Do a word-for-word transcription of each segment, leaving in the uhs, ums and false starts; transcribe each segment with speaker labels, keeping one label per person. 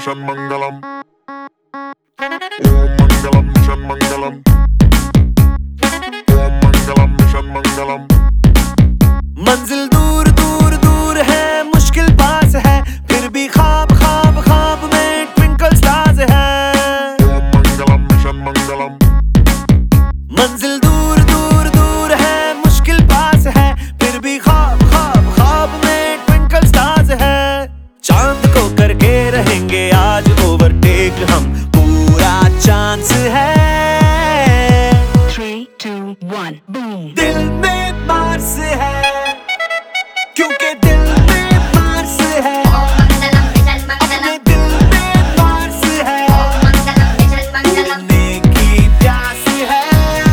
Speaker 1: Mission मंगलम, ओम मंगलम मिशन मंगलम, ओम मंगलम मिशन मंगलम।
Speaker 2: मंजिल दूर दूर दूर है, मुश्किल पास है, फिर भी ख्वाब ख्वाब ख्वाब में ट्विंकल स्टार्स है।
Speaker 1: ओम मंगलम मिशन मंगलम।
Speaker 2: मंजिल दूर दूर दूर है, मुश्किल पास है, फिर भी ख्वाब ख्वाब ख्वाब में ट्विंकल स्टार्स है। चांद को करके रहेंगे आज ओवरटेक हम, पूरा चांस है।
Speaker 3: Three, two, one, boom.
Speaker 2: दिल में मार्स है, क्योंकि दिल में मार्स है, अपने दिल में मार्स है, उड़ने की प्यास है,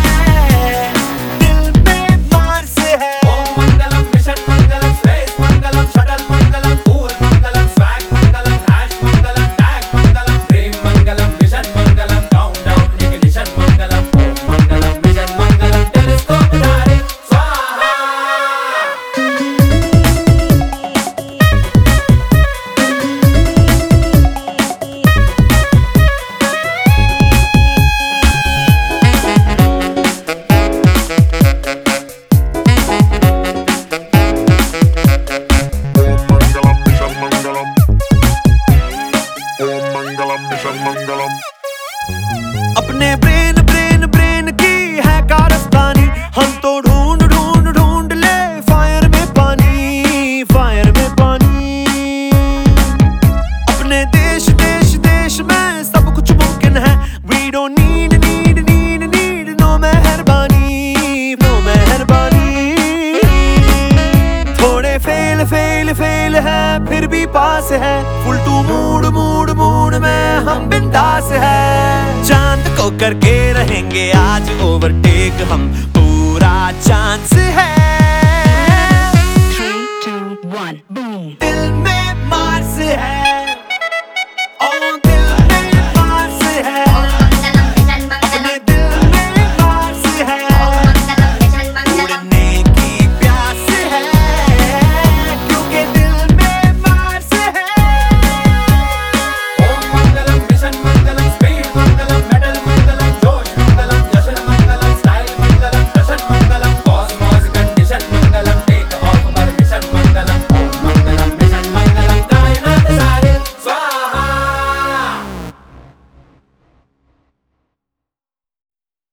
Speaker 2: दिल में मार्स है।
Speaker 4: ओम मंगलम मिशन मंगलम, स्पेस मंगलम, शटल मंगलम, पूर मंगलम, स्वैग मंगलम, हैश मंगलम, टैग मंगलम, ड्रीम मंगलम, मिशन मंगलम, काउंटडाउन इग्निशन मंगलम, ओम मंगलम मिशन मंगलम, टेलीस्कोप डायरेक्ट स्वाहा।
Speaker 1: ओम मंगलम मिशन मंगलम, ओम मंगलम मिशन मंगलम।
Speaker 2: अपने ब्रेन ब्रेन ब्रेन की है कारस्तानी, हम तो ढूंढ ढूंढ ढूंढ ले फायर में पानी, फायर में पानी। अपने देश देश देश में सब कुछ मुमकिन है, we don't need need need need no मेहरबानी, no मेहरबानी। थोड़े फेल फेल फेल है, फिर भी पास है, full to mood mood mood में हम बिंदास है। चांद को करके रहेंगे आज ओवरटेक हम, पूरा चांस है।